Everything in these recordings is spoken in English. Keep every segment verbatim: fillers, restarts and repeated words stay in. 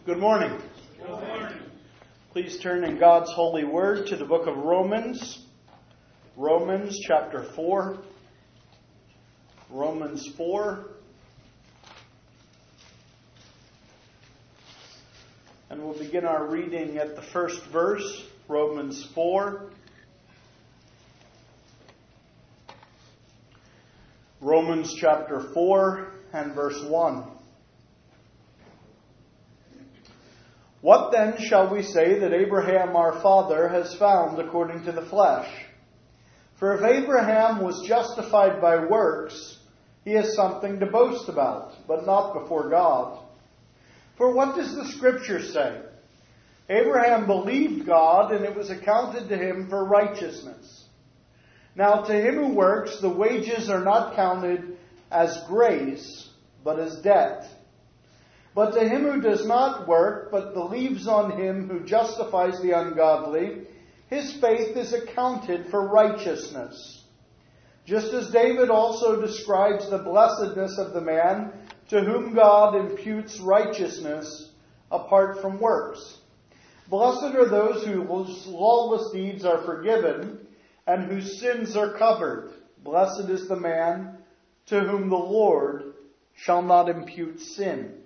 Good morning. Good morning. Please turn in God's holy word to the book of Romans. Romans chapter four. Romans four. And we'll begin our reading at the first verse, Romans four. Romans chapter four and verse one. What then shall we say that Abraham our father has found according to the flesh? For if Abraham was justified by works, he has something to boast about, but not before God. For what does the Scripture say? Abraham believed God, and it was accounted to him for righteousness. Now to him who works, the wages are not counted as grace, but as debt. But to him who does not work, but believes on him who justifies the ungodly, his faith is accounted for righteousness. Just as David also describes the blessedness of the man to whom God imputes righteousness apart from works. Blessed are those whose lawless deeds are forgiven and whose sins are covered. Blessed is the man to whom the Lord shall not impute sin.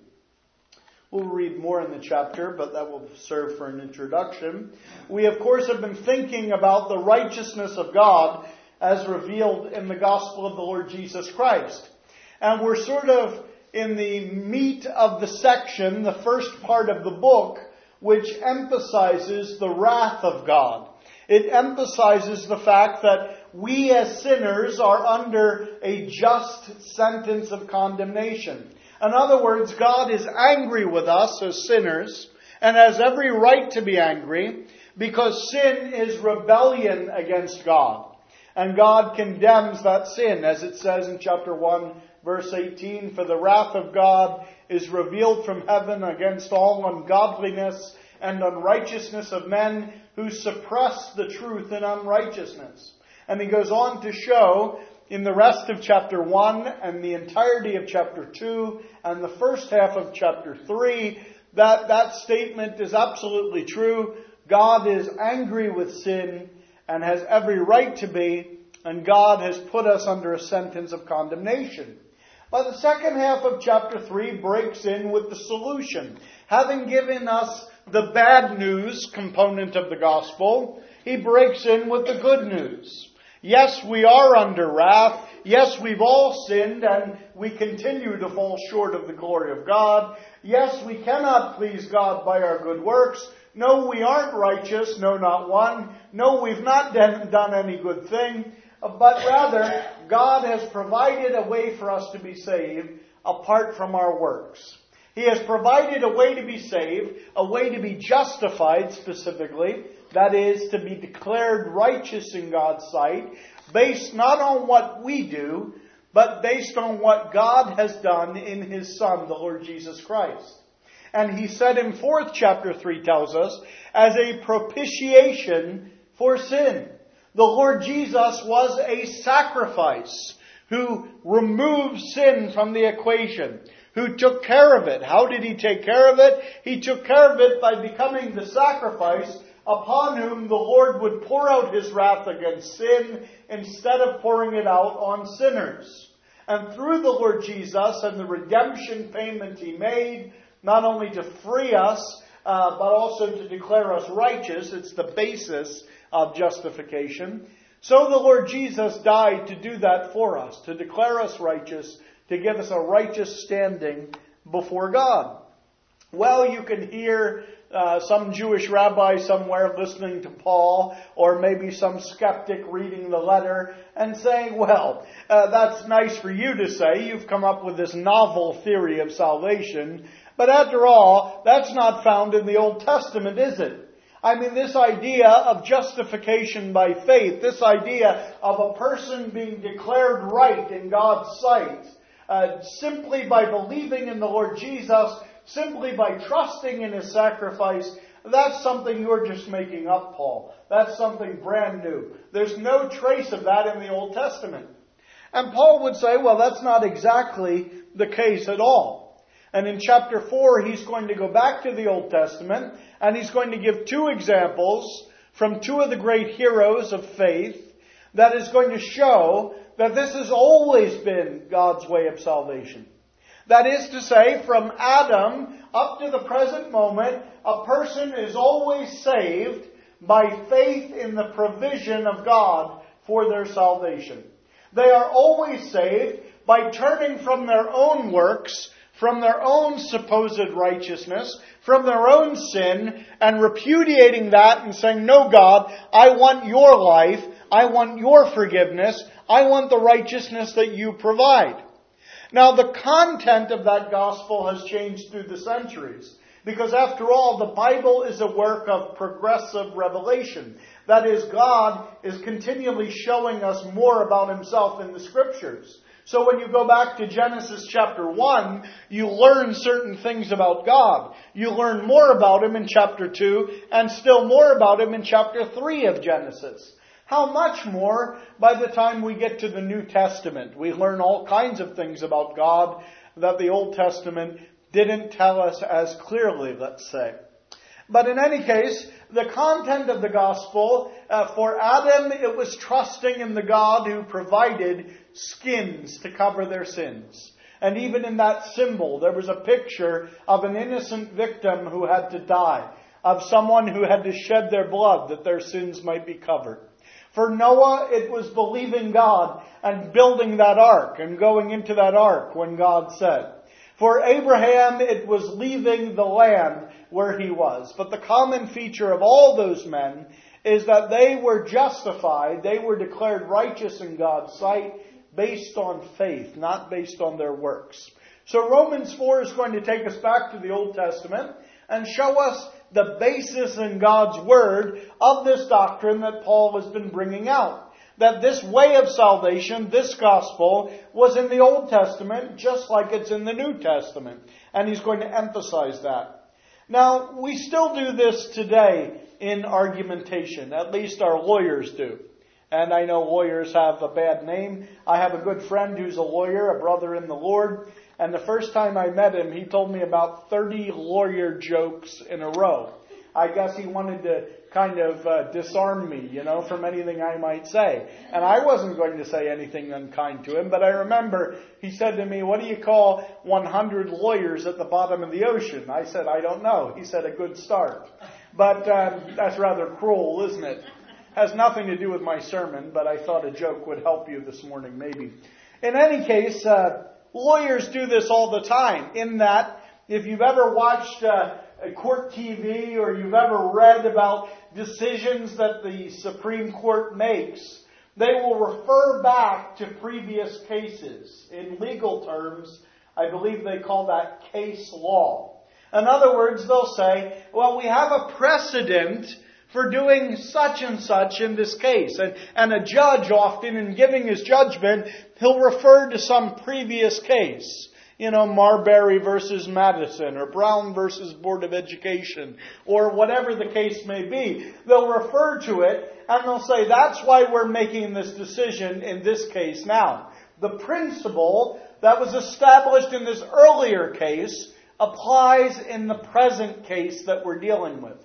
We'll read more in the chapter, but that will serve for an introduction. We, of course, have been thinking about the righteousness of God as revealed in the gospel of the Lord Jesus Christ. And we're sort of in the meat of the section, the first part of the book, which emphasizes the wrath of God. It emphasizes the fact that we as sinners are under a just sentence of condemnation. In other words, God is angry with us as sinners and has every right to be angry because sin is rebellion against God. And God condemns that sin, as it says in chapter one, verse eighteen, for the wrath of God is revealed from heaven against all ungodliness and unrighteousness of men who suppress the truth in unrighteousness. And he goes on to show in the rest of chapter one and the entirety of chapter two and the first half of chapter three that that statement is absolutely true. God is angry with sin and has every right to be, and God has put us under a sentence of condemnation. But the second half of chapter three breaks in with the solution. Having given us the bad news component of the gospel, he breaks in with the good news. Yes, we are under wrath. Yes, we've all sinned and we continue to fall short of the glory of God. Yes, we cannot please God by our good works. No, we aren't righteous. No, not one. No, we've not done any good thing. But rather, God has provided a way for us to be saved apart from our works. He has provided a way to be saved, a way to be justified specifically, that is, to be declared righteous in God's sight, based not on what we do, but based on what God has done in His Son, the Lord Jesus Christ. And He said in fourth chapter three tells us, as a propitiation for sin. The Lord Jesus was a sacrifice who removed sin from the equation, who took care of it. How did He take care of it? He took care of it by becoming the sacrifice upon whom the Lord would pour out His wrath against sin instead of pouring it out on sinners. And through the Lord Jesus and the redemption payment He made, not only to free us, uh, but also to declare us righteous, it's the basis of justification. So the Lord Jesus died to do that for us, to declare us righteous, to give us a righteous standing before God. Well, you can hear uh, some Jewish rabbi somewhere listening to Paul, or maybe some skeptic reading the letter and saying, well, uh, that's nice for you to say. You've come up with this novel theory of salvation. But after all, that's not found in the Old Testament, is it? I mean, this idea of justification by faith, this idea of a person being declared right in God's sight, uh, simply by believing in the Lord Jesus, simply by trusting in His sacrifice, that's something you're just making up, Paul. That's something brand new. There's no trace of that in the Old Testament. And Paul would say, well, that's not exactly the case at all. And in chapter four, he's going to go back to the Old Testament, and he's going to give two examples from two of the great heroes of faith that is going to show that this has always been God's way of salvation. That is to say, from Adam up to the present moment, a person is always saved by faith in the provision of God for their salvation. They are always saved by turning from their own works, from their own supposed righteousness, from their own sin, and repudiating that and saying, "No, God, I want your life, I want your forgiveness, I want the righteousness that you provide." Now, the content of that gospel has changed through the centuries. Because after all, the Bible is a work of progressive revelation. That is, God is continually showing us more about Himself in the Scriptures. So when you go back to Genesis chapter one, you learn certain things about God. You learn more about Him in chapter two, and still more about Him in chapter three of Genesis. How much more by the time we get to the New Testament? We learn all kinds of things about God that the Old Testament didn't tell us as clearly, let's say. But in any case, the content of the gospel, uh, for Adam, it was trusting in the God who provided skins to cover their sins. And even in that symbol, there was a picture of an innocent victim who had to die, of someone who had to shed their blood that their sins might be covered. For Noah, it was believing God and building that ark and going into that ark when God said. For Abraham, it was leaving the land where he was. But the common feature of all those men is that they were justified, they were declared righteous in God's sight based on faith, not based on their works. So Romans four is going to take us back to the Old Testament and show us the basis in God's Word of this doctrine that Paul has been bringing out. That this way of salvation, this gospel, was in the Old Testament just like it's in the New Testament. And he's going to emphasize that. Now, we still do this today in argumentation. At least our lawyers do. And I know lawyers have a bad name. I have a good friend who's a lawyer, a brother in the Lord. And the first time I met him, he told me about thirty lawyer jokes in a row. I guess he wanted to kind of uh, disarm me, you know, from anything I might say. And I wasn't going to say anything unkind to him, but I remember he said to me, "What do you call one hundred lawyers at the bottom of the ocean?" I said, "I don't know." He said, "A good start." But um, that's rather cruel, isn't it? Has nothing to do with my sermon, but I thought a joke would help you this morning, maybe. In any case, uh, lawyers do this all the time, in that if you've ever watched uh, a court T V or you've ever read about decisions that the Supreme Court makes, they will refer back to previous cases. In legal terms, I believe they call that case law. In other words, they'll say, well, we have a precedent for doing such and such in this case. And, and a judge often, in giving his judgment, he'll refer to some previous case. You know, Marbury versus Madison, or Brown versus Board of Education, or whatever the case may be. They'll refer to it, and they'll say, that's why we're making this decision in this case now. The principle that was established in this earlier case applies in the present case that we're dealing with.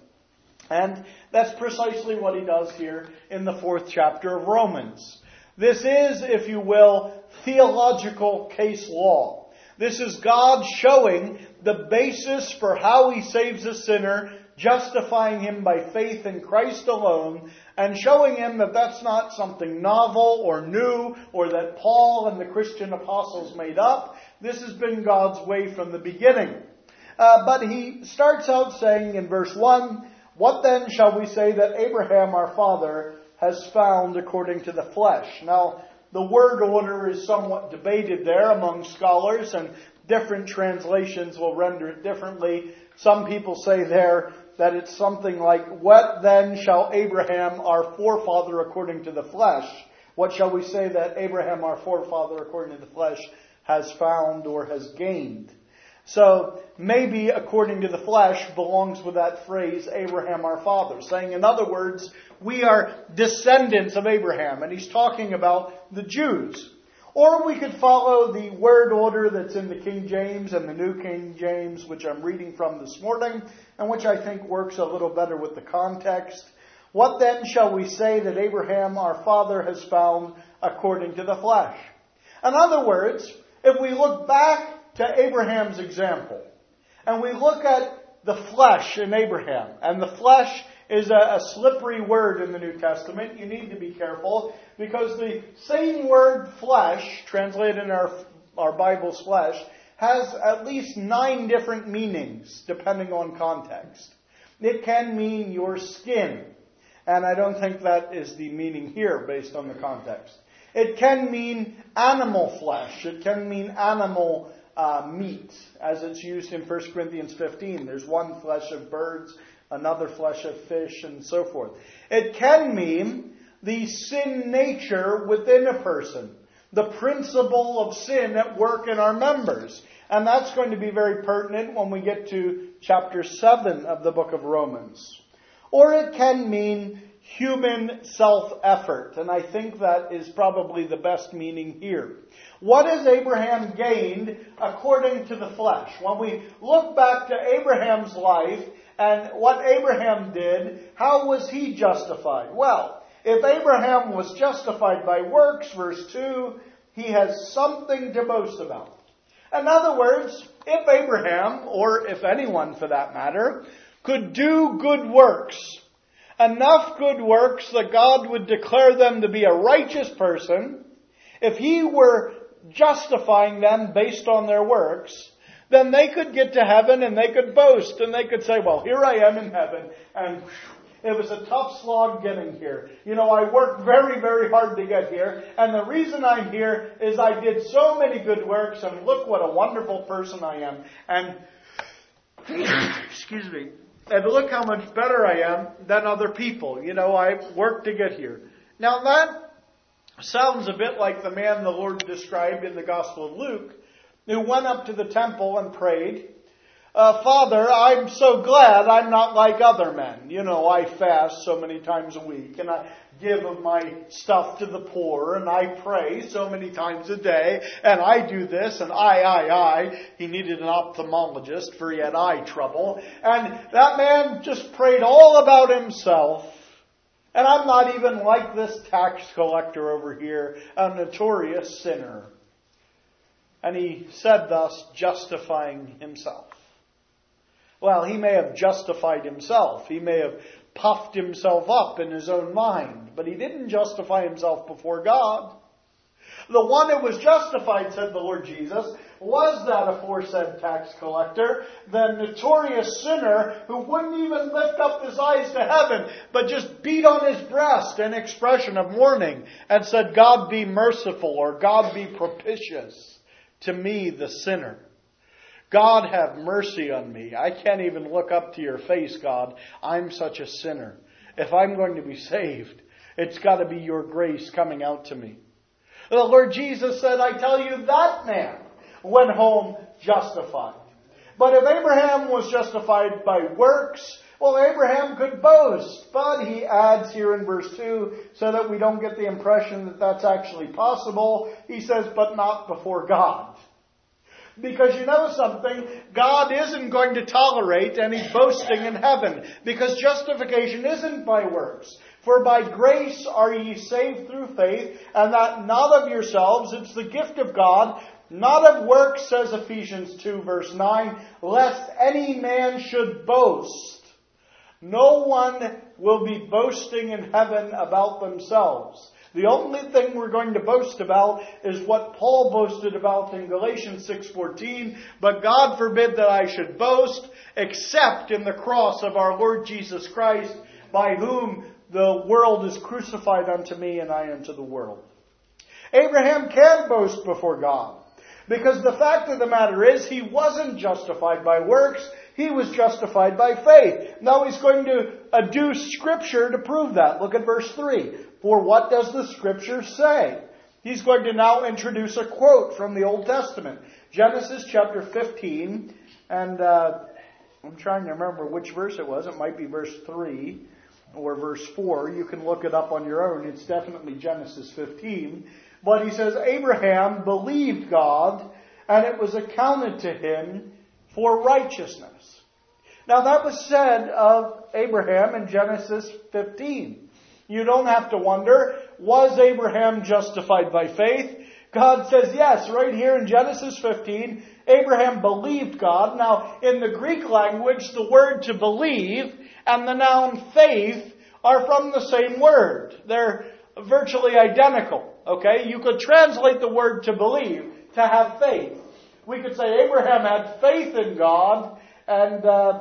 And that's precisely what he does here in the fourth chapter of Romans. This is, if you will, theological case law. This is God showing the basis for how He saves a sinner, justifying him by faith in Christ alone, and showing him that that's not something novel or new, or that Paul and the Christian apostles made up. This has been God's way from the beginning. Uh, but he starts out saying in verse one, "What then shall we say that Abraham our father has found according to the flesh?" Now, the word order is somewhat debated there among scholars, and different translations will render it differently. Some people say there that it's something like, "What then shall Abraham our forefather according to the flesh? What shall we say that Abraham our forefather according to the flesh has found or has gained?" So, maybe according to the flesh belongs with that phrase, Abraham our father. Saying, in other words, we are descendants of Abraham. And he's talking about the Jews. Or we could follow the word order that's in the King James and the New King James, which I'm reading from this morning, and which I think works a little better with the context. What then shall we say that Abraham our father has found according to the flesh? In other words, if we look back to Abraham's example, and we look at the flesh in Abraham, and the flesh is a, a slippery word in the New Testament. You need to be careful, because the same word flesh, translated in our, our Bible's flesh, has at least nine different meanings, depending on context. It can mean your skin, and I don't think that is the meaning here based on the context. It can mean animal flesh. It can mean animal uh, meat, as it's used in First Corinthians fifteen. There's one flesh of birds, another flesh of fish, and so forth. It can mean the sin nature within a person, the principle of sin at work in our members. And that's going to be very pertinent when we get to chapter seven of the book of Romans. Or it can mean human self-effort, and I think that is probably the best meaning here. What has Abraham gained according to the flesh? When we look back to Abraham's life and what Abraham did, how was he justified? Well, if Abraham was justified by works, verse two, he has something to boast about. In other words, if Abraham, or if anyone for that matter, could do good works, enough good works that God would declare them to be a righteous person, if he were justifying them based on their works, then they could get to heaven and they could boast and they could say, well, here I am in heaven, and it was a tough slog getting here. You know, I worked very, very hard to get here, and the reason I'm here is I did so many good works, and look what a wonderful person I am. And, excuse me, and look how much better I am than other people. You know, I worked to get here. Now that sounds a bit like the man the Lord described in the Gospel of Luke, who went up to the temple and prayed, uh, Father, I'm so glad I'm not like other men. You know, I fast so many times a week, and I give of my stuff to the poor, and I pray so many times a day, and I do this, and I, I, I. He needed an ophthalmologist, for he had eye trouble. And that man just prayed all about himself. And I'm not even like this tax collector over here, a notorious sinner. And he said thus, justifying himself. Well, he may have justified himself. He may have puffed himself up in his own mind. But he didn't justify himself before God. The one who was justified, said the Lord Jesus, was that aforesaid tax collector, the notorious sinner who wouldn't even lift up his eyes to heaven, but just beat on his breast in expression of mourning and said, God be merciful, or God be propitious to me, the sinner. God have mercy on me. I can't even look up to your face, God. I'm such a sinner. If I'm going to be saved, it's got to be your grace coming out to me. The Lord Jesus said, I tell you, that man went home justified. But if Abraham was justified by works, well, Abraham could boast. But he adds here in verse two, so that we don't get the impression that that's actually possible, he says, but not before God. Because you know something, God isn't going to tolerate any boasting in heaven. Because justification isn't by works. For by grace are ye saved through faith, and that not of yourselves, it's the gift of God, not of works, says Ephesians two verse nine, lest any man should boast. No one will be boasting in heaven about themselves. The only thing we're going to boast about is what Paul boasted about in Galatians six fourteen. But God forbid that I should boast, except in the cross of our Lord Jesus Christ, by whom the world is crucified unto me and I unto the world. Abraham can boast before God. Because the fact of the matter is, he wasn't justified by works. He was justified by faith. Now he's going to adduce Scripture to prove that. Look at verse three. For what does the Scripture say? He's going to now introduce a quote from the Old Testament. Genesis chapter fifteen. And uh, I'm trying to remember which verse it was. It might be verse three or verse four. You can look it up on your own. It's definitely Genesis fifteen. But he says Abraham believed God, and it was accounted to him for righteousness. Now that was said of Abraham in Genesis fifteen. You don't have to wonder, was Abraham justified by faith? God says yes, right here in Genesis fifteen, Abraham believed God. Now, in the Greek language, the word to believe and the noun faith are from the same word. They're virtually identical. Okay? You could translate the word to believe, to have faith. We could say Abraham had faith in God, and uh,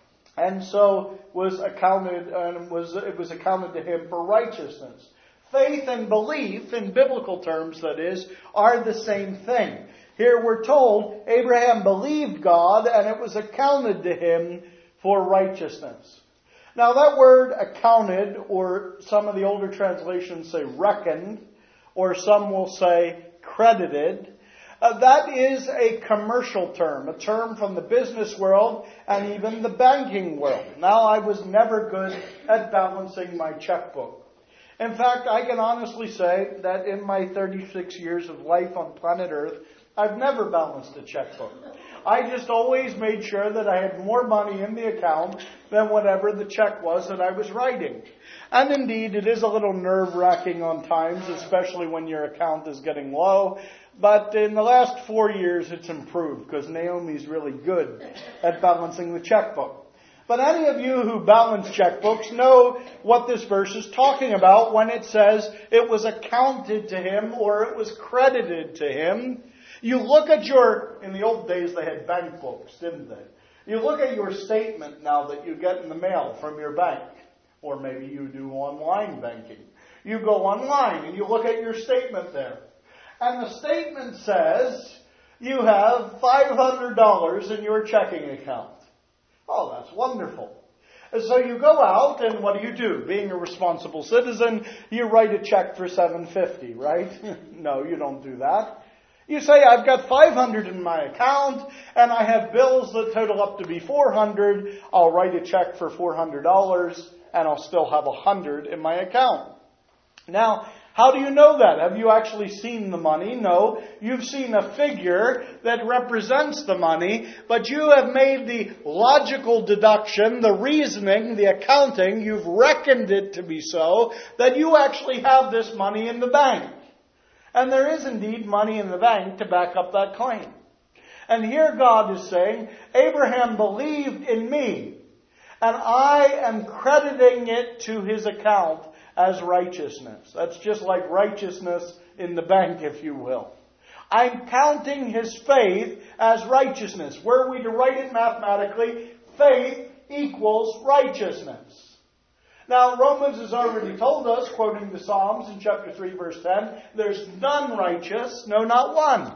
and so was accounted and was it was accounted to him for righteousness. Faith and belief, in biblical terms that is, are the same thing. Here we're told Abraham believed God, and it was accounted to him for righteousness. Now that word accounted, or some of the older translations say reckoned, or some will say credited, uh, that is a commercial term, a term from the business world and even the banking world. Now, I was never good at balancing my checkbook. In fact, I can honestly say that in my thirty-six years of life on planet Earth, I've never balanced a checkbook. I just always made sure that I had more money in the account than whatever the check was that I was writing. And indeed, it is a little nerve-wracking on times, especially when your account is getting low. But in the last four years, it's improved because Naomi's really good at balancing the checkbook. But any of you who balance checkbooks know what this verse is talking about when it says it was accounted to him or it was credited to him. You look at your, in the old days they had bank books, didn't they? You look at your statement now that you get in the mail from your bank. Or maybe you do online banking. You go online and you look at your statement there. And the statement says you have five hundred dollars in your checking account. Oh, that's wonderful. And so you go out and what do you do? Being a responsible citizen, you write a check for seven hundred fifty dollars, right? No, you don't do that. You say, I've got five hundred dollars in my account, and I have bills that total up to be four hundred dollars. I'll write a check for four hundred dollars, and I'll still have one hundred dollars in my account. Now, how do you know that? Have you actually seen the money? No. You've seen a figure that represents the money, but you have made the logical deduction, the reasoning, the accounting, you've reckoned it to be so, that you actually have this money in the bank. And there is indeed money in the bank to back up that claim. And here God is saying, Abraham believed in me, and I am crediting it to his account as righteousness. That's just like righteousness in the bank, if you will. I'm counting his faith as righteousness. Were we to write it mathematically, faith equals righteousness. Now, Romans has already told us, quoting the Psalms in chapter three, verse ten, there's none righteous, no, not one.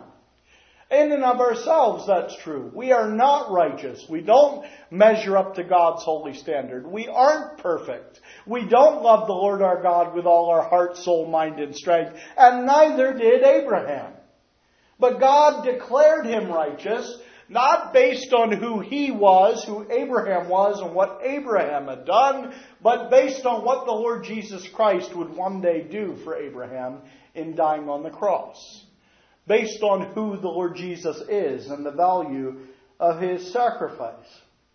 In and of ourselves, that's true. We are not righteous. We don't measure up to God's holy standard. We aren't perfect. We don't love the Lord our God with all our heart, soul, mind, and strength. And neither did Abraham. But God declared him righteous, not based on who he was, who Abraham was, and what Abraham had done, but based on what the Lord Jesus Christ would one day do for Abraham in dying on the cross. Based on who the Lord Jesus is and the value of his sacrifice.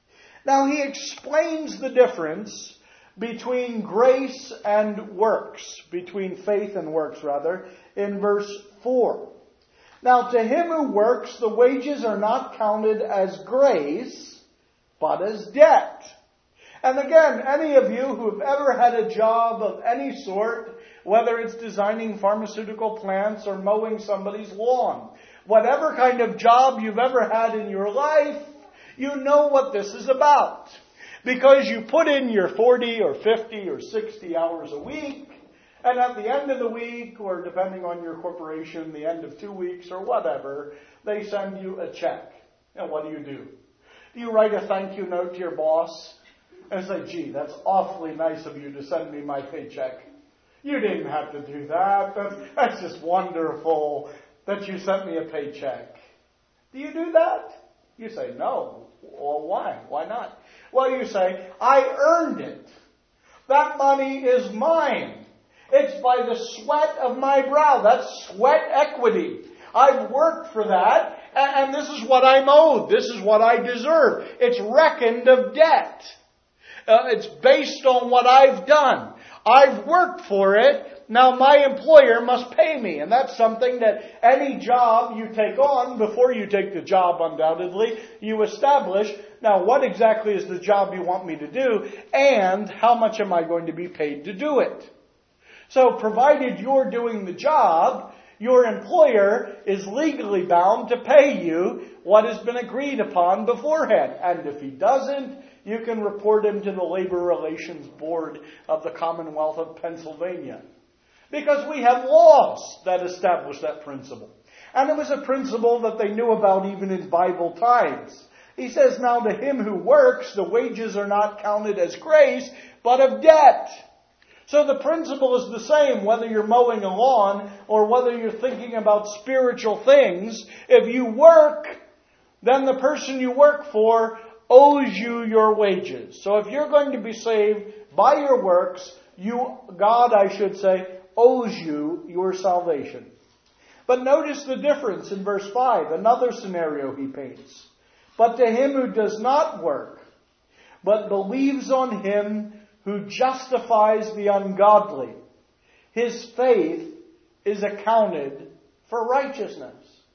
Now he explains the difference between grace and works, between faith and works rather, in verse four. Now to him who works, the wages are not counted as grace, but as debt. And again, any of you who have ever had a job of any sort, whether it's designing pharmaceutical plants or mowing somebody's lawn, whatever kind of job you've ever had in your life, you know what this is about. Because you put in your forty or fifty or sixty hours a week, and at the end of the week, or depending on your corporation, the end of two weeks or whatever, they send you a check. And what do you do? Do you write a thank you note to your boss and say, gee, that's awfully nice of you to send me my paycheck. You didn't have to do that. That's, that's just wonderful that you sent me a paycheck. Do you do that? You say, no. Well, why? Why not? Well, you say, I earned it. That money is mine. It's by the sweat of my brow. That's sweat equity. I've worked for that, and this is what I'm owed. This is what I deserve. It's reckoned of debt. Uh, it's based on what I've done. I've worked for it. Now my employer must pay me. And that's something that any job you take on, before you take the job undoubtedly, you establish, now what exactly is the job you want me to do, and how much am I going to be paid to do it? So provided you're doing the job, your employer is legally bound to pay you what has been agreed upon beforehand. And if he doesn't, you can report him to the Labor Relations Board of the Commonwealth of Pennsylvania. Because we have laws that establish that principle. And it was a principle that they knew about even in Bible times. He says, now to him who works, the wages are not counted as grace, but of debt. So the principle is the same whether you're mowing a lawn or whether you're thinking about spiritual things. If you work, then the person you work for owes you your wages. So if you're going to be saved by your works, you, God, I should say, owes you your salvation. But notice the difference in verse five, another scenario he paints. But to him who does not work, but believes on him who justifies the ungodly, his faith is accounted for righteousness.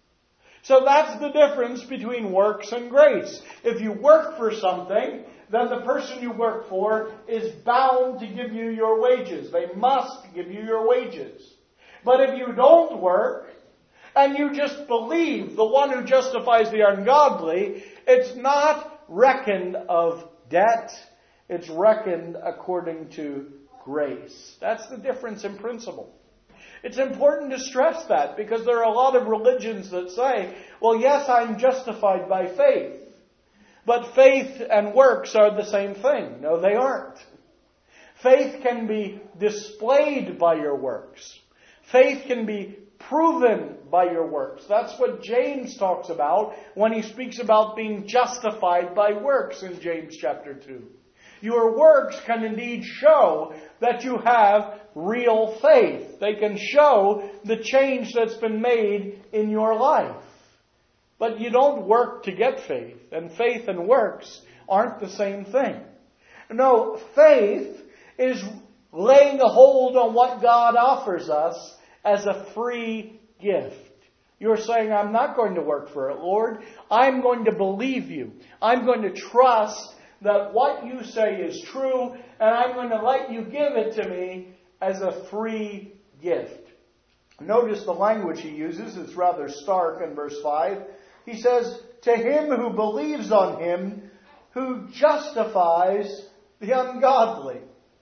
So that's the difference between works and grace. If you work for something, then the person you work for is bound to give you your wages. They must give you your wages. But if you don't work, and you just believe the one who justifies the ungodly, it's not reckoned of debt. It's reckoned according to grace. That's the difference in principle. It's important to stress that because there are a lot of religions that say, well, yes, I'm justified by faith. But faith and works are the same thing. No, they aren't. Faith can be displayed by your works. Faith can be proven by your works. That's what James talks about when he speaks about being justified by works in James chapter two. Your works can indeed show that you have real faith. They can show the change that's been made in your life. But you don't work to get faith. And faith and works aren't the same thing. No, faith is laying a hold on what God offers us as a free gift. You're saying, I'm not going to work for it, Lord. I'm going to believe you. I'm going to trust that what you say is true, and I'm going to let you give it to me as a free gift. Notice the language he uses. It's rather stark in verse five. He says, to him who believes on him, who justifies the ungodly.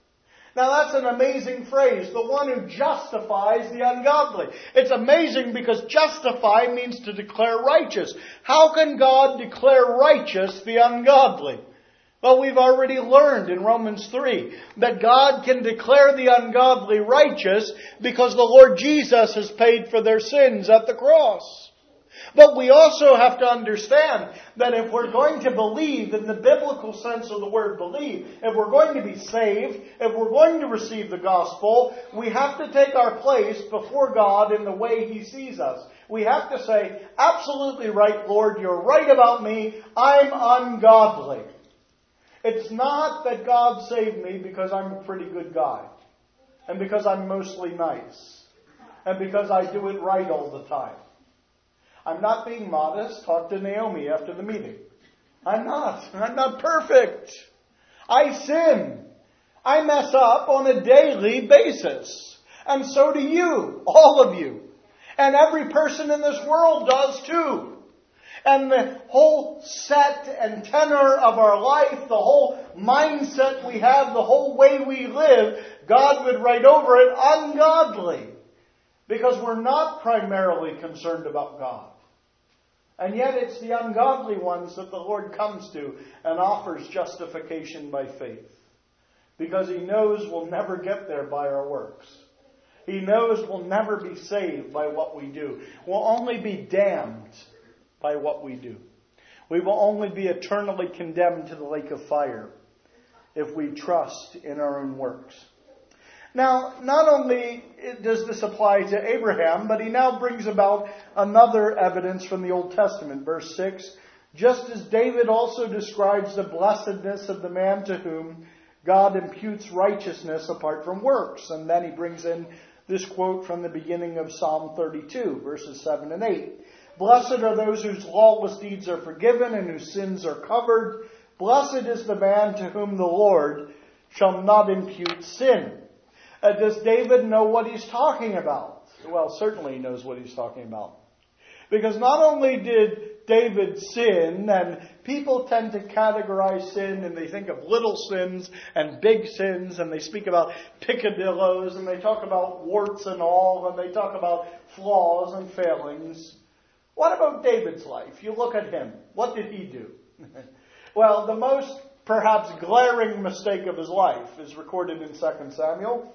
Now that's an amazing phrase. The one who justifies the ungodly. It's amazing because justify means to declare righteous. How can God declare righteous the ungodly? Well, we've already learned in Romans three that God can declare the ungodly righteous because the Lord Jesus has paid for their sins at the cross. But we also have to understand that if we're going to believe in the biblical sense of the word believe, if we're going to be saved, if we're going to receive the gospel, we have to take our place before God in the way He sees us. We have to say, absolutely right, Lord, you're right about me. I'm ungodly. It's not that God saved me because I'm a pretty good guy. And because I'm mostly nice. And because I do it right all the time. I'm not being modest. Talk to Naomi after the meeting. I'm not. I'm not perfect. I sin. I mess up on a daily basis. And so do you. All of you. And every person in this world does too. And the whole set and tenor of our life, the whole mindset we have, the whole way we live, God would write over it ungodly. Because we're not primarily concerned about God. And yet it's the ungodly ones that the Lord comes to and offers justification by faith. Because He knows we'll never get there by our works. He knows we'll never be saved by what we do. We'll only be damned by what we do. We will only be eternally condemned to the lake of fire if we trust in our own works. Now, not only does this apply to Abraham, but he now brings about another evidence from the Old Testament. Verse six, just as David also describes the blessedness of the man to whom God imputes righteousness apart from works. And then he brings in this quote from the beginning of Psalm thirty-two, verses seven and eight. Blessed are those whose lawless deeds are forgiven and whose sins are covered. Blessed is the man to whom the Lord shall not impute sin. Uh, does David know what he's talking about? Well, certainly he knows what he's talking about. Because not only did David sin, and people tend to categorize sin, and they think of little sins and big sins, and they speak about picadillos, and they talk about warts and all, and they talk about flaws and failings. What about David's life? You look at him. What did he do? Well, the most perhaps glaring mistake of his life is recorded in Second Samuel.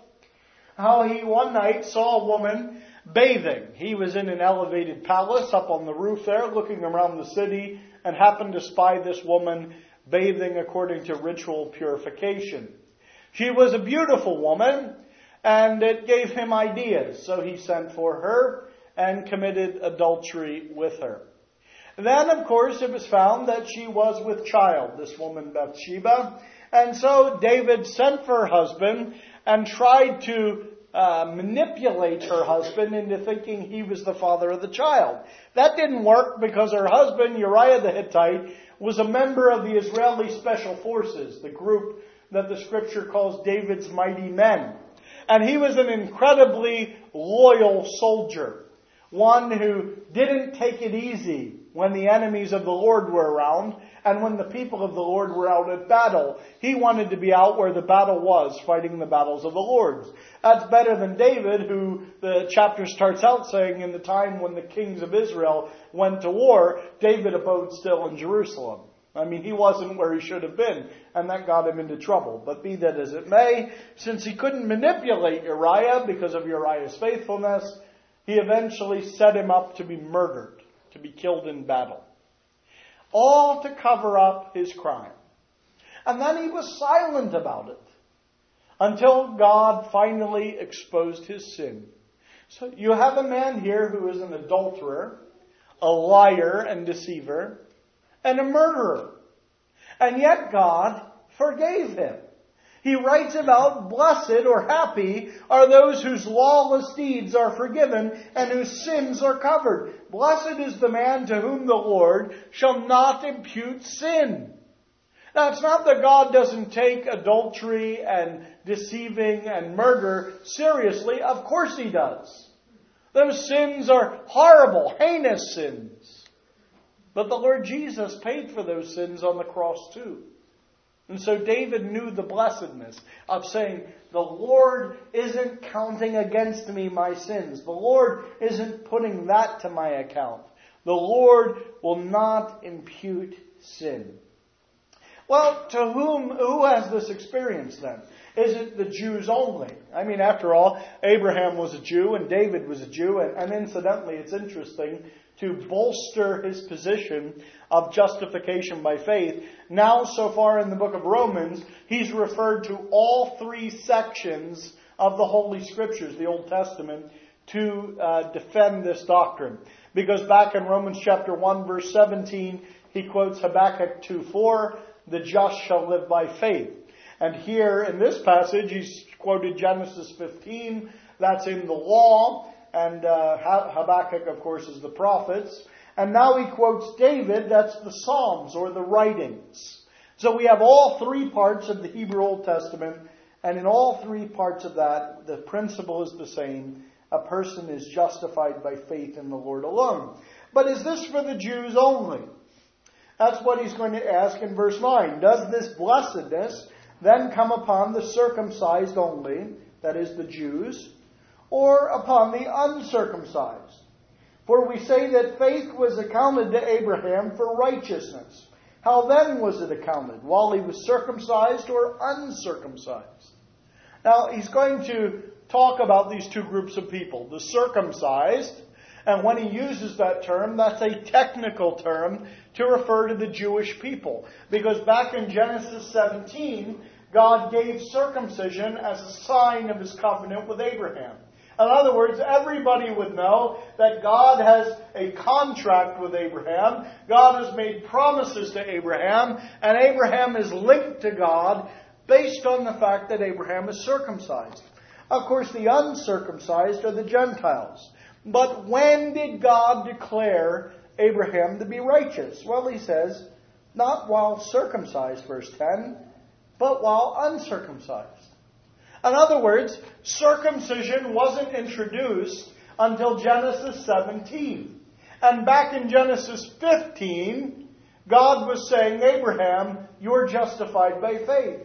How he one night saw a woman bathing. He was in an elevated palace up on the roof there, looking around the city, and happened to spy this woman bathing according to ritual purification. She was a beautiful woman, and it gave him ideas. So he sent for her and committed adultery with her. Then, of course, it was found that she was with child, this woman Bathsheba. And so David sent for her husband and tried to uh, manipulate her husband into thinking he was the father of the child. That didn't work because her husband, Uriah the Hittite, was a member of the Israeli Special Forces, the group that the scripture calls David's mighty men. And he was an incredibly loyal soldier, one who didn't take it easy when the enemies of the Lord were around and when the people of the Lord were out at battle. He wanted to be out where the battle was, fighting the battles of the Lord. That's better than David, who the chapter starts out saying in the time when the kings of Israel went to war, David abode still in Jerusalem. I mean, he wasn't where he should have been, and that got him into trouble. But be that as it may, since he couldn't manipulate Uriah because of Uriah's faithfulness, he eventually set him up to be murdered, to be killed in battle. All to cover up his crime. And then he was silent about it until God finally exposed his sin. So you have a man here who is an adulterer, a liar and deceiver, and a murderer. And yet God forgave him. He writes about blessed or happy are those whose lawless deeds are forgiven and whose sins are covered. Blessed is the man to whom the Lord shall not impute sin. Now, it's not that God doesn't take adultery and deceiving and murder seriously. Of course he does. Those sins are horrible, heinous sins. But the Lord Jesus paid for those sins on the cross too. And so David knew the blessedness of saying, the Lord isn't counting against me my sins. The Lord isn't putting that to my account. The Lord will not impute sin. Well, to whom, who has this experience then? Is it the Jews only? I mean, after all, Abraham was a Jew and David was a Jew. And, and incidentally, it's interesting to bolster his position of justification by faith. Now, so far in the book of Romans, he's referred to all three sections of the Holy Scriptures, the Old Testament, to uh, defend this doctrine. Because back in Romans chapter one, verse seventeen, he quotes Habakkuk two four, the just shall live by faith. And here in this passage, he's quoted Genesis fifteen, that's in the law. And uh, Habakkuk, of course, is the prophets. And now he quotes David, that's the Psalms or the writings. So we have all three parts of the Hebrew Old Testament. And in all three parts of that, the principle is the same. A person is justified by faith in the Lord alone. But is this for the Jews only? That's what he's going to ask in verse nine. Does this blessedness then come upon the circumcised only, that is the Jews, or upon the uncircumcised? For we say that faith was accounted to Abraham for righteousness. How then was it accounted? While he was circumcised or uncircumcised? Now, he's going to talk about these two groups of people. The circumcised, and when he uses that term, that's a technical term to refer to the Jewish people. Because back in Genesis seventeen, God gave circumcision as a sign of his covenant with Abraham. In other words, everybody would know that God has a contract with Abraham. God has made promises to Abraham, and Abraham is linked to God based on the fact that Abraham is circumcised. Of course, the uncircumcised are the Gentiles. But when did God declare Abraham to be righteous? Well, he says, not while circumcised, verse ten, but while uncircumcised. In other words, circumcision wasn't introduced until Genesis seventeen. And back in Genesis fifteen, God was saying, Abraham, you're justified by faith.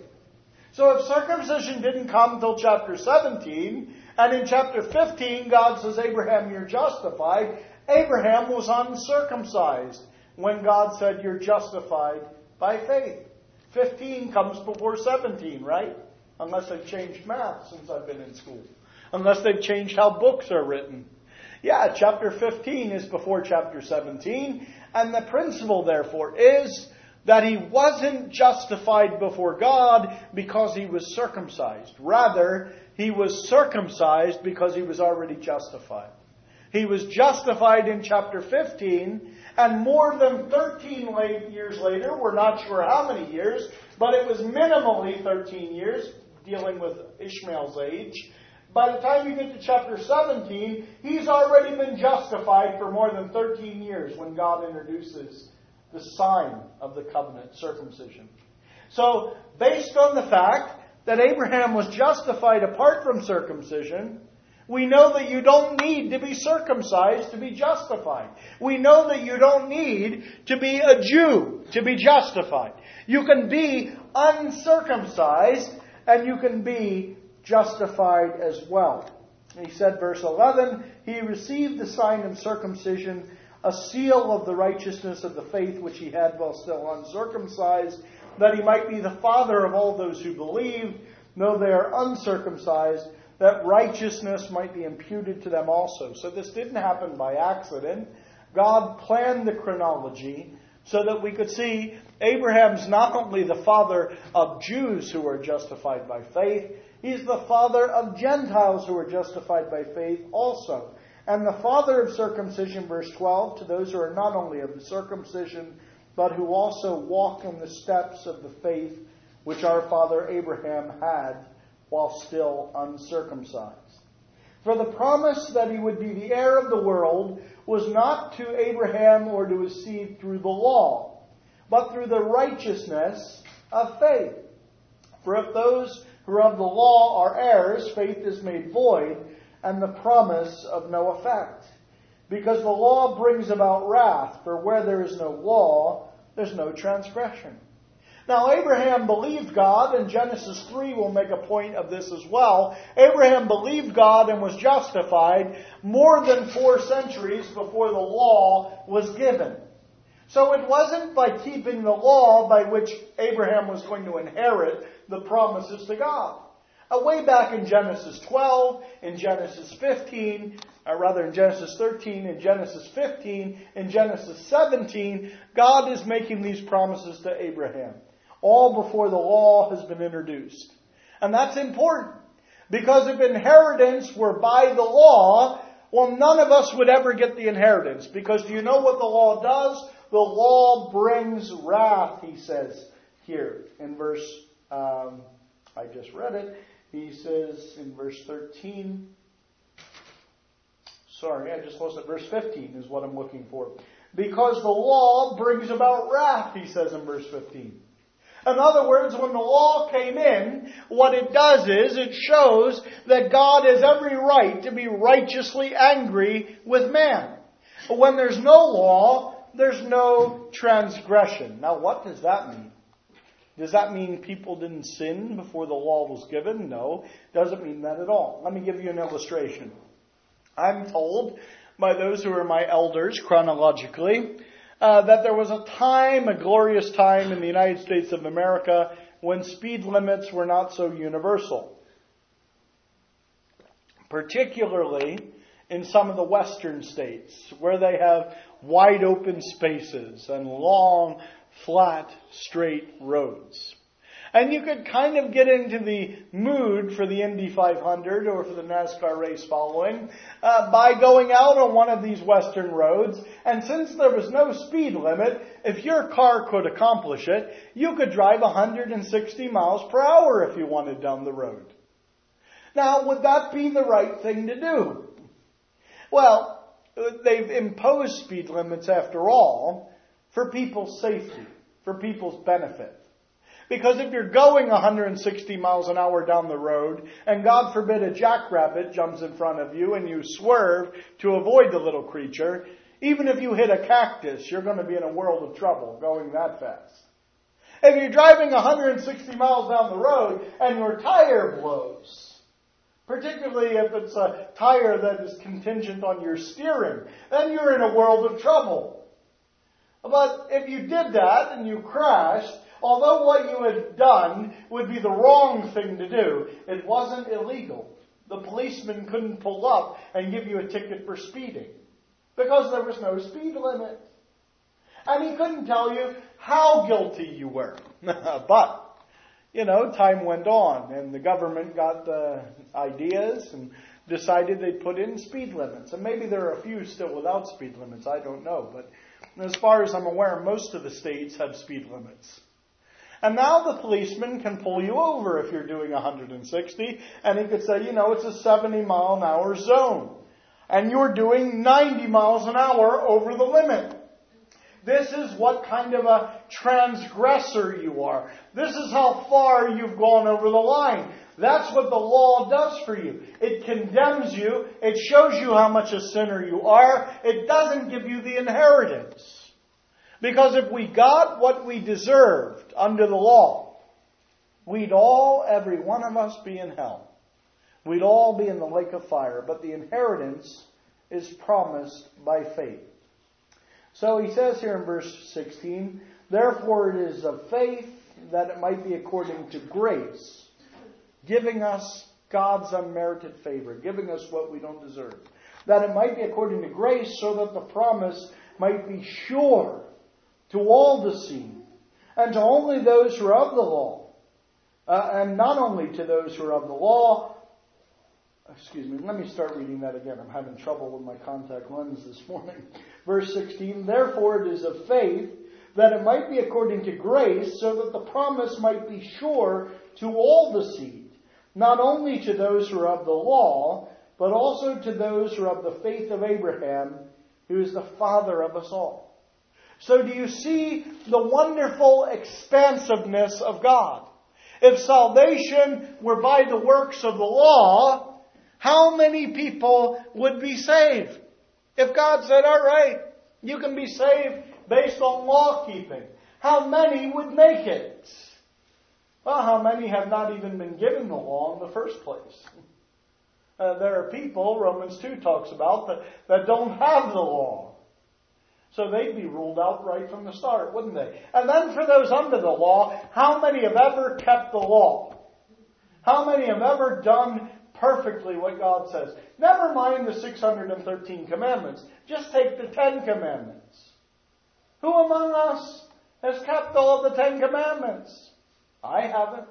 So if circumcision didn't come until chapter seventeen, and in chapter fifteen, God says, Abraham, you're justified, Abraham was uncircumcised when God said, you're justified by faith. fifteen comes before seventeen, right? Unless they've changed math since I've been in school. Unless they've changed how books are written. Yeah, chapter fifteen is before chapter seventeen. And the principle, therefore, is that he wasn't justified before God because he was circumcised. Rather, he was circumcised because he was already justified. He was justified in chapter fifteen, and more than thirteen years later, we're not sure how many years, but it was minimally thirteen years, dealing with Ishmael's age. By the time you get to chapter seventeen, he's already been justified for more than thirteen years when God introduces the sign of the covenant, circumcision. So, based on the fact that Abraham was justified apart from circumcision, we know that you don't need to be circumcised to be justified. We know that you don't need to be a Jew to be justified. You can be uncircumcised and you can be justified as well. And he said, verse eleven, he received the sign of circumcision, a seal of the righteousness of the faith which he had while still uncircumcised, that he might be the father of all those who believe, though they are uncircumcised, that righteousness might be imputed to them also. So this didn't happen by accident. God planned the chronology so that we could see Abraham's not only the father of Jews who are justified by faith, he's the father of Gentiles who are justified by faith also. And the father of circumcision, verse twelve, to those who are not only of the circumcision, but who also walk in the steps of the faith which our father Abraham had while still uncircumcised. For the promise that he would be the heir of the world was not to Abraham or to his seed through the law, but through the righteousness of faith. For if those who are of the law are heirs, faith is made void, and the promise of no effect. Because the law brings about wrath, for where there is no law, there's no transgression. Now, Abraham believed God, and Genesis three will make a point of this as well. Abraham believed God and was justified more than four centuries before the law was given. So it wasn't by keeping the law by which Abraham was going to inherit the promises to God. Uh, way back in Genesis twelve, in Genesis fifteen, or rather in Genesis thirteen, in Genesis fifteen, in Genesis seventeen, God is making these promises to Abraham, all before the law has been introduced. And that's important, because if inheritance were by the law, well, none of us would ever get the inheritance. Because do you know what the law does? The law brings wrath, he says here in verse, um, I just read it. He says in verse thirteen, sorry, I just lost it. Verse fifteen is what I'm looking for. Because the law brings about wrath, he says in verse fifteen. In other words, when the law came in, what it does is it shows that God has every right to be righteously angry with man. But when there's no law, there's no transgression. Now, what does that mean? Does that mean people didn't sin before the law was given? No, it doesn't mean that at all. Let me give you an illustration. I'm told by those who are my elders chronologically uh, that there was a time, a glorious time in the United States of America when speed limits were not so universal. Particularly in some of the western states where they have wide open spaces and long, flat, straight roads. And you could kind of get into the mood for the Indy five hundred or for the NASCAR race following uh, by going out on one of these western roads. And since there was no speed limit, if your car could accomplish it, you could drive one hundred sixty miles per hour if you wanted down the road. Now, would that be the right thing to do? Well, they've imposed speed limits after all for people's safety, for people's benefit. Because if you're going one hundred sixty miles an hour down the road, and God forbid a jackrabbit jumps in front of you and you swerve to avoid the little creature, even if you hit a cactus, you're going to be in a world of trouble going that fast. If you're driving one hundred sixty miles down the road and your tire blows, particularly if it's a tire that is contingent on your steering, then you're in a world of trouble. But if you did that and you crashed, although what you had done would be the wrong thing to do, it wasn't illegal. The policeman couldn't pull up and give you a ticket for speeding because there was no speed limit. And he couldn't tell you how guilty you were. But, you know, time went on and the government got the ideas and decided they'd put in speed limits. And maybe there are a few still without speed limits, I don't know. But as far as I'm aware, most of the states have speed limits. And now the policeman can pull you over if you're doing one hundred sixty, and he could say, you know, it's a seventy mile an hour zone. And you're doing ninety miles an hour over the limit. This is what kind of a transgressor you are. This is how far you've gone over the line. That's what the law does for you. It condemns you. It shows you how much a sinner you are. It doesn't give you the inheritance. Because if we got what we deserved under the law, we'd all, every one of us, be in hell. We'd all be in the lake of fire. But the inheritance is promised by faith. So he says here in verse sixteen, therefore it is of faith that it might be according to grace, giving us God's unmerited favor, giving us what we don't deserve. That it might be according to grace so that the promise might be sure to all the seed, and to only those who are of the law, uh, and not only to those who are of the law. Excuse me, let me start reading that again. I'm having trouble with my contact lens this morning. Verse sixteen, therefore it is of faith that it might be according to grace, so that the promise might be sure to all the seed, not only to those who are of the law, but also to those who are of the faith of Abraham, who is the father of us all. So do you see the wonderful expansiveness of God? If salvation were by the works of the law, how many people would be saved? If God said, all right, you can be saved based on law keeping, how many would make it? Well, how many have not even been given the law in the first place? Uh, there are people, Romans two talks about, that, that don't have the law. So they'd be ruled out right from the start, wouldn't they? And then for those under the law, how many have ever kept the law? How many have ever done perfectly what God says? Never mind the six hundred thirteen commandments. Just take the Ten Commandments. Who among us has kept all of the Ten Commandments? I haven't.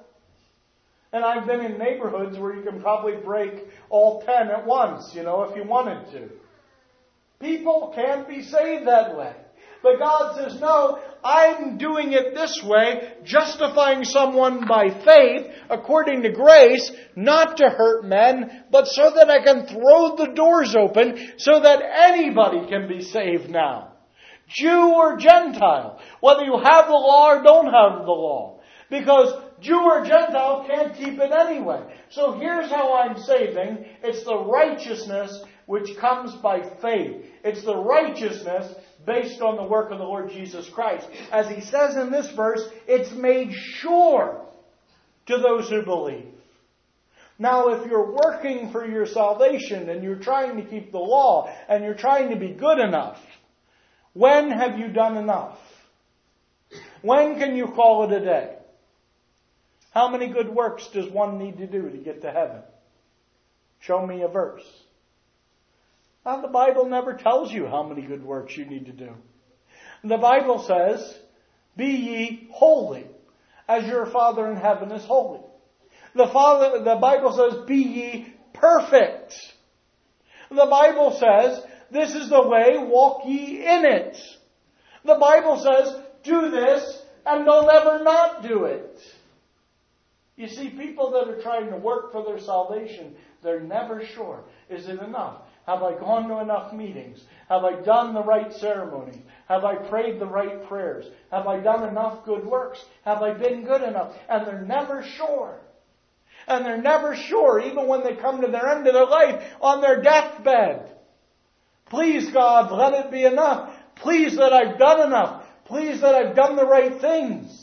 And I've been in neighborhoods where you can probably break all ten at once, you know, if you wanted to. People can't be saved that way. But God says, no, I'm doing it this way, justifying someone by faith, according to grace, not to hurt men, but so that I can throw the doors open so that anybody can be saved now. Jew or Gentile, whether you have the law or don't have the law. Because Jew or Gentile can't keep it anyway. So here's how I'm saving. It's the righteousness which comes by faith. It's the righteousness based on the work of the Lord Jesus Christ. As he says in this verse, it's made sure to those who believe. Now, if you're working for your salvation and you're trying to keep the law and you're trying to be good enough, when have you done enough? When can you call it a day? How many good works does one need to do to get to heaven? Show me a verse. Now, the Bible never tells you how many good works you need to do. The Bible says, be ye holy, as your Father in heaven is holy. The Father, the Bible says, be ye perfect. The Bible says, this is the way, walk ye in it. The Bible says, do this and don't ever not do it. You see, people that are trying to work for their salvation, they're never sure. Is it enough? Have I gone to enough meetings? Have I done the right ceremonies? Have I prayed the right prayers? Have I done enough good works? Have I been good enough? And they're never sure. And they're never sure, even when they come to their end of their life, on their deathbed. Please, God, let it be enough. Please that I've done enough. Please that I've done the right things.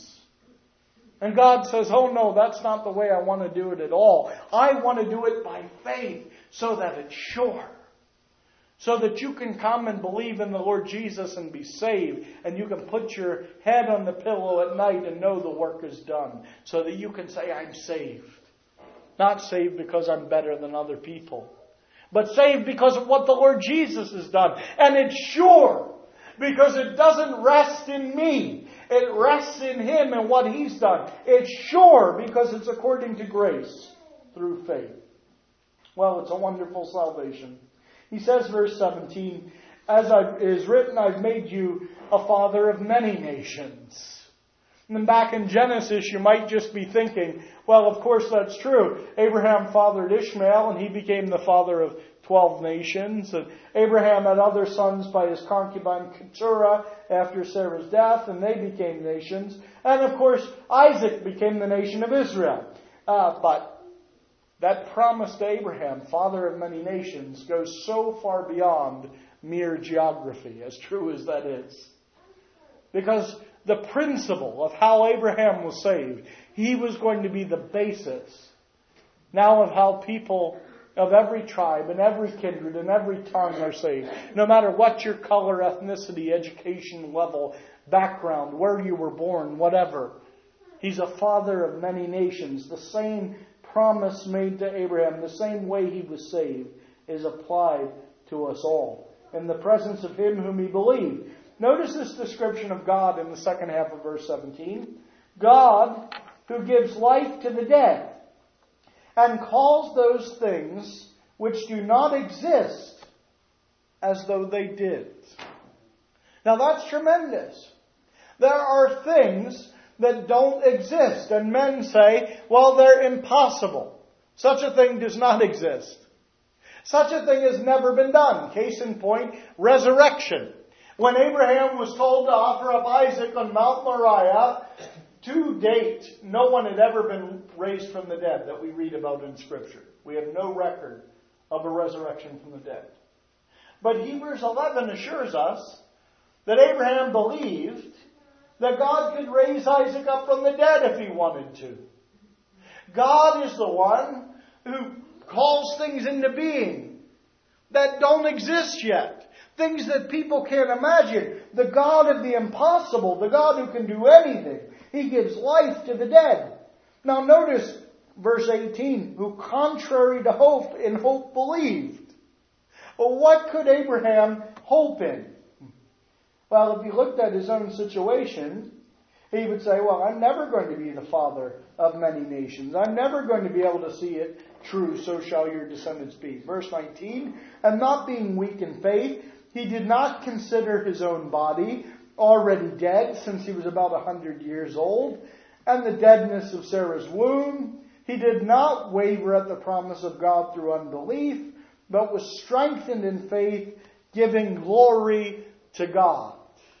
And God says, oh no, that's not the way I want to do it at all. I want to do it by faith so that it's sure. So that you can come and believe in the Lord Jesus and be saved. And you can put your head on the pillow at night and know the work is done. So that you can say, I'm saved. Not saved because I'm better than other people. But saved because of what the Lord Jesus has done. And it's sure. Because it doesn't rest in me. It rests in Him and what He's done. It's sure because it's according to grace through faith. Well, it's a wonderful salvation. He says, verse seventeen, as it is written, I've made you a father of many nations. And then back in Genesis, you might just be thinking, well, of course that's true. Abraham fathered Ishmael and he became the father of twelve nations. And Abraham had other sons by his concubine Keturah after Sarah's death, and they became nations. And of course, Isaac became the nation of Israel. Uh, but that promise to Abraham, father of many nations, goes so far beyond mere geography, as true as that is. Because the principle of how Abraham was saved, he was going to be the basis now of how people of every tribe and every kindred and every tongue are saved. No matter what your color, ethnicity, education level, background, where you were born, whatever. He's a father of many nations. The same promise made to Abraham, the same way he was saved, is applied to us all. In the presence of Him whom he believed. Notice this description of God in the second half of verse seventeen. God who gives life to the dead and calls those things which do not exist as though they did. Now that's tremendous. There are things that don't exist. And men say, well, they're impossible. Such a thing does not exist. Such a thing has never been done. Case in point, resurrection. When Abraham was told to offer up Isaac on Mount Moriah, to date, no one had ever been raised from the dead that we read about in Scripture. We have no record of a resurrection from the dead. But Hebrews eleven assures us that Abraham believed that God could raise Isaac up from the dead if He wanted to. God is the one who calls things into being that don't exist yet. Things that people can't imagine. The God of the impossible. The God who can do anything. He gives life to the dead. Now notice verse eighteen. Who contrary to hope, in hope believed. Well, what could Abraham hope in? Well, if he looked at his own situation, he would say, well, I'm never going to be the father of many nations. I'm never going to be able to see it true, so shall your descendants be. Verse nineteen, and not being weak in faith, he did not consider his own body already dead, since he was about a hundred years old, and the deadness of Sarah's womb. He did not waver at the promise of God through unbelief, but was strengthened in faith, giving glory to God.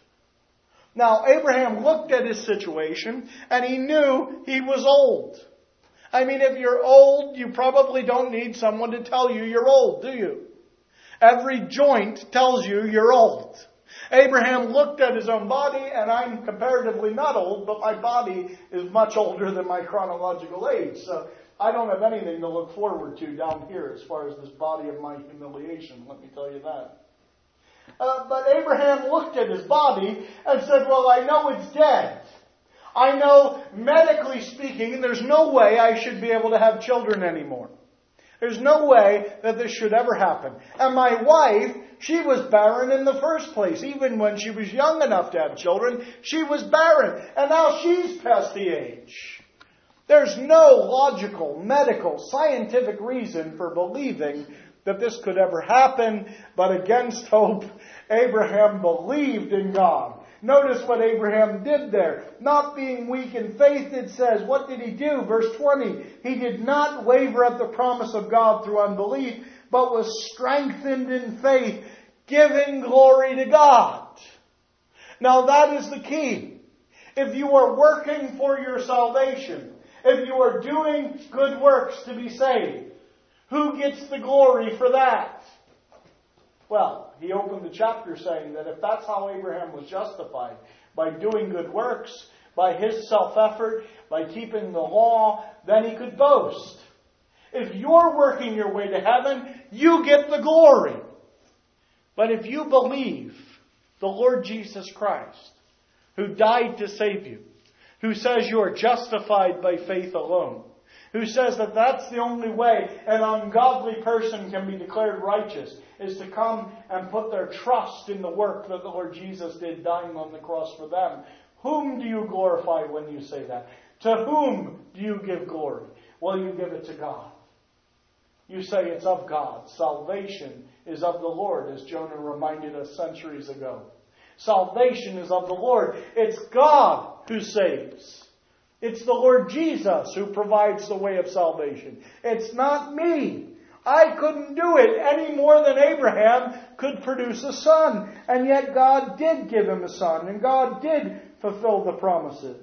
Now, Abraham looked at his situation and he knew he was old. I mean, if you're old, you probably don't need someone to tell you you're old, do you? Every joint tells you you're old. Abraham looked at his own body, and I'm comparatively not old, but my body is much older than my chronological age. So I don't have anything to look forward to down here as far as this body of my humiliation, let me tell you that. Uh, but Abraham looked at his body and said, well, I know it's dead. I know, medically speaking, there's no way I should be able to have children anymore. There's no way that this should ever happen. And my wife, She was barren in the first place. Even when she was young enough to have children, she was barren. And now she's past the age. There's no logical, medical, scientific reason for believing that this could ever happen. But against hope, Abraham believed in God. Notice what Abraham did there. Not being weak in faith, it says. What did he do? Verse twenty. He did not waver at the promise of God through unbelief, but was strengthened in faith, giving glory to God. Now that is the key. If you are working for your salvation, if you are doing good works to be saved, who gets the glory for that? Well, he opened the chapter saying that if that's how Abraham was justified, by doing good works, by his self-effort, by keeping the law, then he could boast. If you're working your way to heaven, you get the glory. But if you believe the Lord Jesus Christ, who died to save you, who says you are justified by faith alone, who says that that's the only way an ungodly person can be declared righteous, is to come and put their trust in the work that the Lord Jesus did, dying on the cross for them. Whom do you glorify when you say that? To whom do you give glory? Well, you give it to God. You say it's of God. Salvation is of the Lord, as Jonah reminded us centuries ago. Salvation is of the Lord. It's God who saves. It's the Lord Jesus who provides the way of salvation. It's not me. I couldn't do it any more than Abraham could produce a son. And yet God did give him a son. And God did fulfill the promises.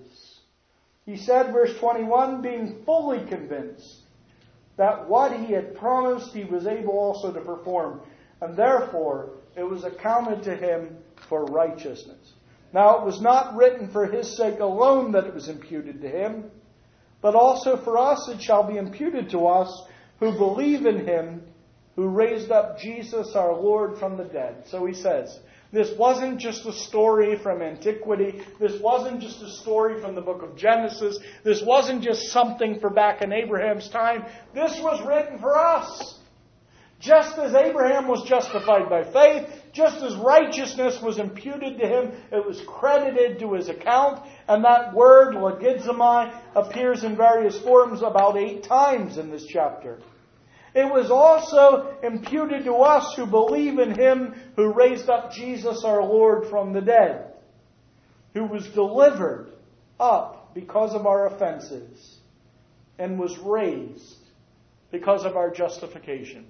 He said, verse twenty-one, being fully convinced that what he had promised he was able also to perform. And therefore it was accounted to him for righteousness. Now, it was not written for his sake alone that it was imputed to him, but also for us it shall be imputed to us who believe in him who raised up Jesus our Lord from the dead. So he says, this wasn't just a story from antiquity. This wasn't just a story from the book of Genesis. This wasn't just something for back in Abraham's time. This was written for us. Just as Abraham was justified by faith, just as righteousness was imputed to him, it was credited to his account. And that word, logizomai, appears in various forms about eight times in this chapter. It was also imputed to us who believe in him who raised up Jesus our Lord from the dead, who was delivered up because of our offenses and was raised because of our justification.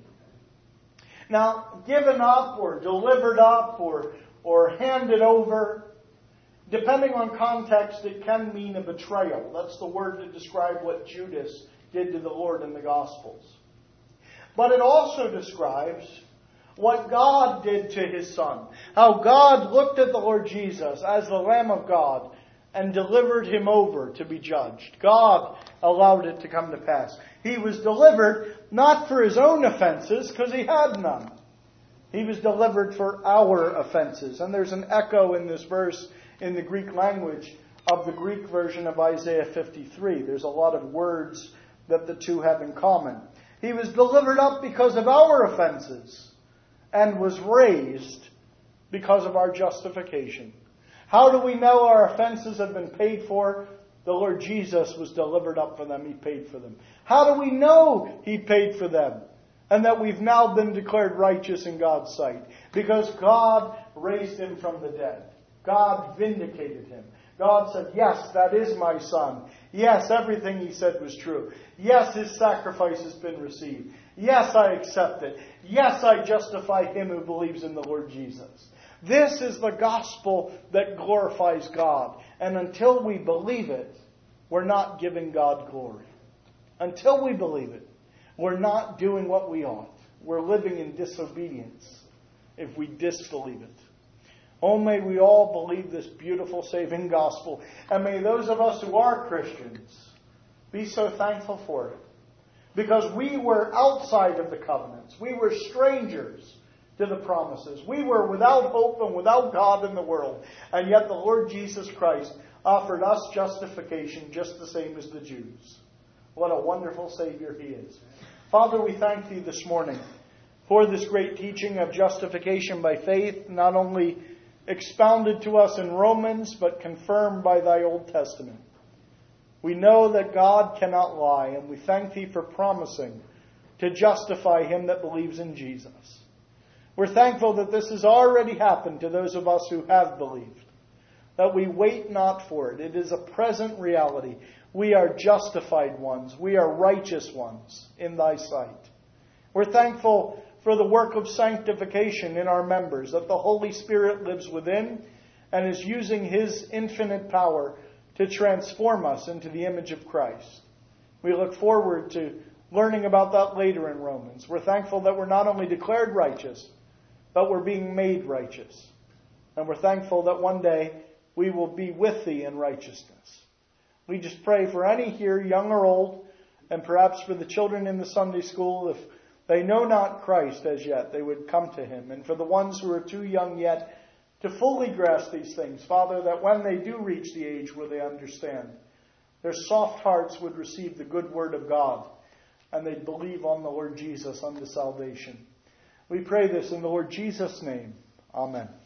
Now, given up or delivered up or, or handed over, depending on context, it can mean a betrayal. That's the word to describe what Judas did to the Lord in the Gospels. But it also describes what God did to his Son. How God looked at the Lord Jesus as the Lamb of God and delivered him over to be judged. God allowed it to come to pass. He was delivered not for his own offenses, because he had none. He was delivered for our offenses. And there's an echo in this verse in the Greek language of the Greek version of Isaiah fifty-three. There's a lot of words that the two have in common. He was delivered up because of our offenses and was raised because of our justification. How do we know our offenses have been paid for? The Lord Jesus was delivered up for them. He paid for them. How do we know He paid for them? And that we've now been declared righteous in God's sight? Because God raised Him from the dead. God vindicated Him. God said, yes, that is my Son. Yes, everything He said was true. Yes, His sacrifice has been received. Yes, I accept it. Yes, I justify him who believes in the Lord Jesus. This is the gospel that glorifies God. And until we believe it, we're not giving God glory. Until we believe it, we're not doing what we ought. We're living in disobedience if we disbelieve it. Oh, may we all believe this beautiful saving gospel. And may those of us who are Christians be so thankful for it. Because we were outside of the covenants. We were strangers to the promises. We were without hope and without God in the world. And yet the Lord Jesus Christ offered us justification just the same as the Jews. What a wonderful Savior He is. Father, we thank Thee this morning for this great teaching of justification by faith, not only expounded to us in Romans, but confirmed by thy Old Testament. We know that God cannot lie, and we thank thee for promising to justify him that believes in Jesus. We're thankful that this has already happened to those of us who have believed, that we wait not for it. It is a present reality. We are justified ones. We are righteous ones in thy sight. We're thankful for the work of sanctification in our members, that the Holy Spirit lives within and is using his infinite power to transform us into the image of Christ. We look forward to learning about that later in Romans. We're thankful that we're not only declared righteous, but we're being made righteous. And we're thankful that one day we will be with thee in righteousness. We just pray for any here, young or old, and perhaps for the children in the Sunday school, if they know not Christ as yet, they would come to him. And for the ones who are too young yet to fully grasp these things, Father, that when they do reach the age where they understand, their soft hearts would receive the good word of God, and they'd believe on the Lord Jesus unto salvation. We pray this in the Lord Jesus' name. Amen.